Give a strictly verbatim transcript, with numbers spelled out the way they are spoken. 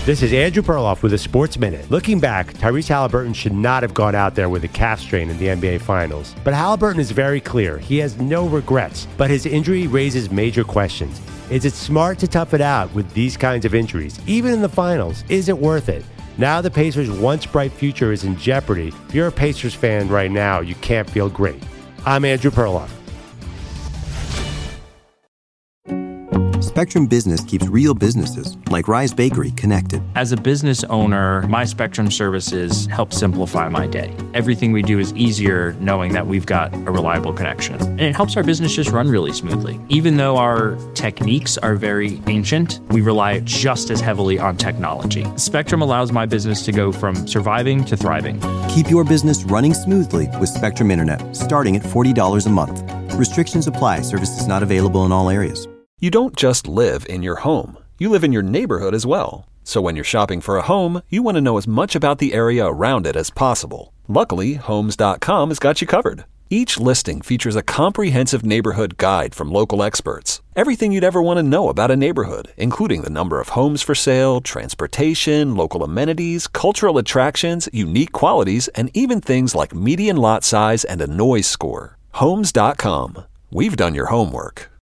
This is Andrew Perloff with a Sports Minute. Looking back, Tyrese Halliburton should not have gone out there with a calf strain in the N B A Finals. But Halliburton is very clear. He has no regrets, but his injury raises major questions. Is it smart to tough it out with these kinds of injuries? Even in the finals, is it worth it? Now the Pacers' once bright future is in jeopardy. If you're a Pacers fan right now, you can't feel great. I'm Andrew Perloff. Spectrum Business keeps real businesses, like Rise Bakery, connected. As a business owner, my Spectrum services help simplify my day. Everything we do is easier knowing that we've got a reliable connection. And it helps our business just run really smoothly. Even though our techniques are very ancient, we rely just as heavily on technology. Spectrum allows my business to go from surviving to thriving. Keep your business running smoothly with Spectrum Internet, starting at forty dollars a month. Restrictions apply. Services not available in all areas. You don't just live in your home. You live in your neighborhood as well. So when you're shopping for a home, you want to know as much about the area around it as possible. Luckily, Homes dot com has got you covered. Each listing features a comprehensive neighborhood guide from local experts. Everything you'd ever want to know about a neighborhood, including the number of homes for sale, transportation, local amenities, cultural attractions, unique qualities, and even things like median lot size and a noise score. Homes dot com. We've done your homework.